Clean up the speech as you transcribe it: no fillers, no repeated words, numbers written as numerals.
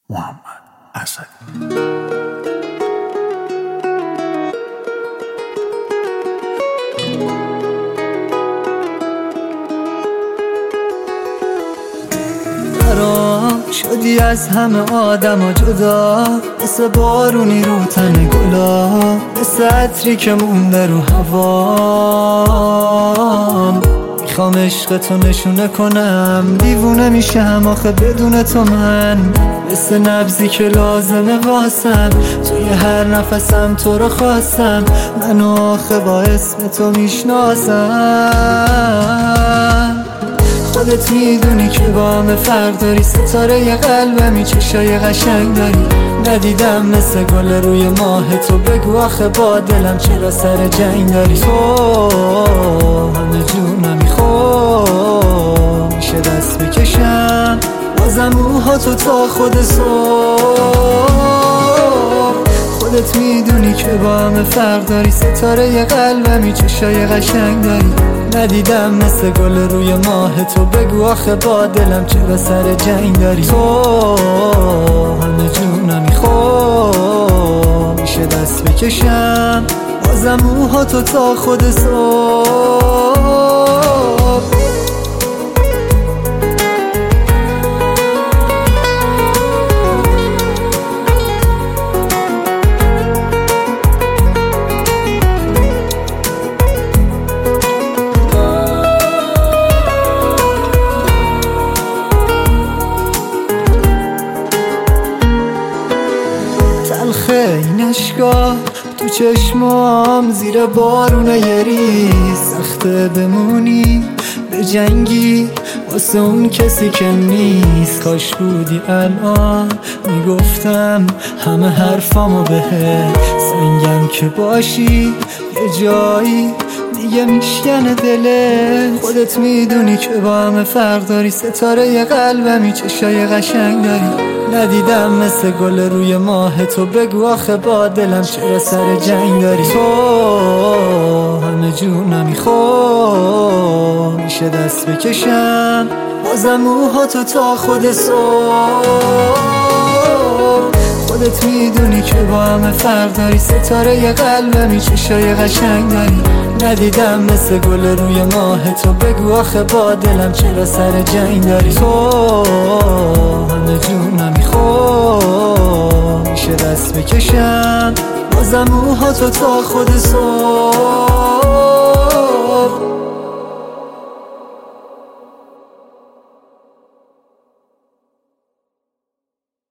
محمد اسدی. برام شدی از همه آدم جدا، مثل بارونی رو تن گلا، مثل عطری که مونده رو هوام. میخوام عشقتو نشونه کنم، دیوونه میشم آخه بدون تو من، مثل نبضی که لازمه واسم، توی هر نفسم تو رو خواستم، منو آخه با اسم تو میشناسم. خودت میدونی که با همه فرق داری، ستاره ی قلبمی، چشای قشنگ داری، ندیدم مثل گل روی ماه تو، بگو آخه با دلم چرا سر جنگ داری. تو همه جونم میخوام، میشه دست بکشم بازم موهاتو تا خود صبح. خودت میدونی که با همه فرق داری، ستاره ی قلبمی، چشای قشنگ داری، ندیدم مثل گل روی ماه تو، بگو آخه با دلم چرا سر جنگ داری. تو همه جونم میخوام، میشه دست بکشم بازم موهاتو تا خود صبح. تلخه این اشکا تو چشمام، زیر بارون یری سخته بمونی به جنگی واسه اون کسی که نیست. کاش بودی الان میگفتم همه حرفامو بهت، سنگم که باشی یه جایی دیگه میشکنه دلت. خودت میدونی که با همه فرق داری، ستاره ی قلبمی، چشای قشنگ داری، ندیدم مثل گل روی ماه تو، بگو آخه با دلم چرا سر جنگ داری. تو همه جونم میخوام، میشه دست بکشم بازم موهاتو تا خود صبح. خودت میدونی که با همه فرق داری، ستاره ی قلبمی، چشای قشنگ داری، ندیدم مثل گل روی ماه تو، بگو آخه با دلم چرا سر جنگ داری. تو همه جونم میخوام، میشه دست بکشم بازم موهاتو تا خود صبح.